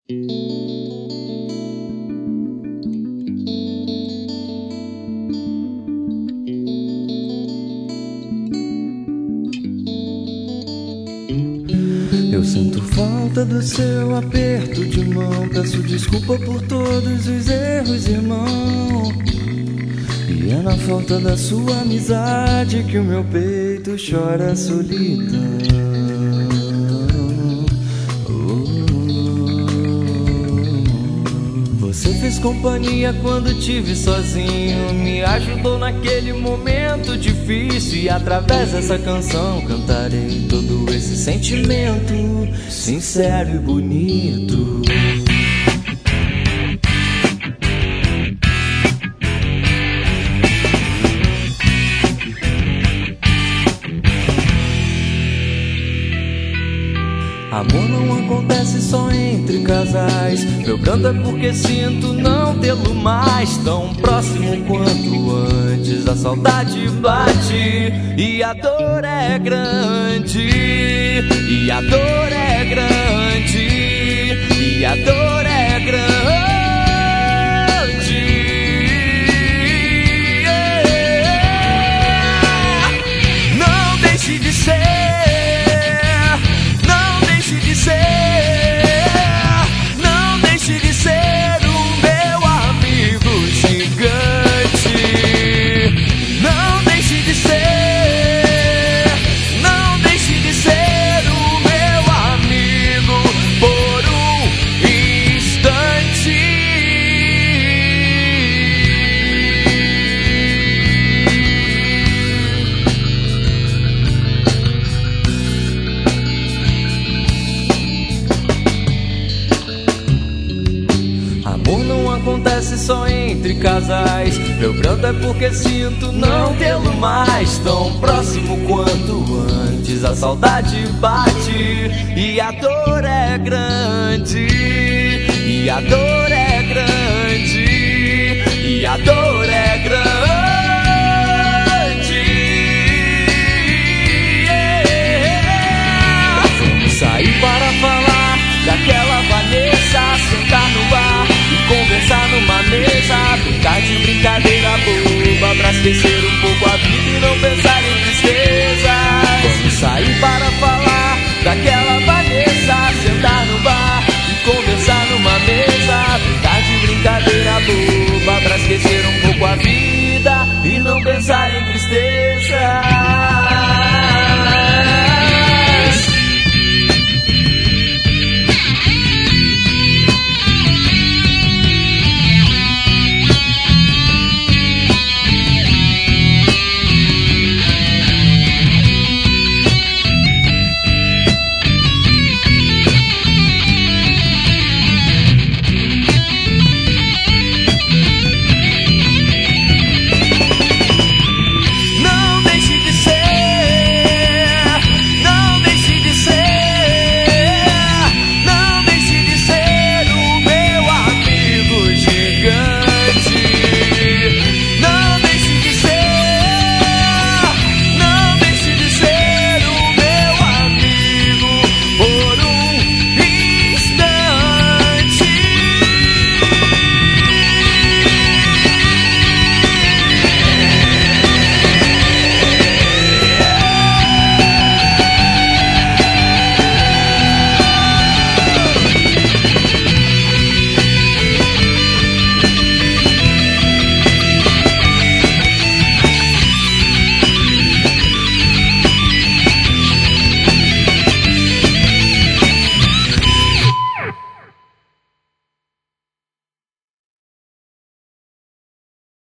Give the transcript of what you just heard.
Eu sinto falta do seu aperto de mão. Peço desculpa por todos os erros, irmão. E é na falta da sua amizade que o meu peito chora a solidão. Você fez companhia quando tive sozinho, me ajudou naquele momento difícil. E através dessa canção cantarei todo esse sentimento sincero e bonito. Amor não acontece só entre casais. Meu pranto é porque sinto não tê-lo mais tão próximo quanto antes. A saudade bate e a dor é grande. E a dor é grande. E a dor é grande. Não deixe de ser. Não deixe de ser o meu amigo gigante. Não deixe de ser. Não deixe de ser o meu amigo por um instante. Amor não acontece só entre casais. Meu pranto é porque sinto não tê-lo mais tão próximo quanto antes. A saudade bate e a dor é grande. E a dor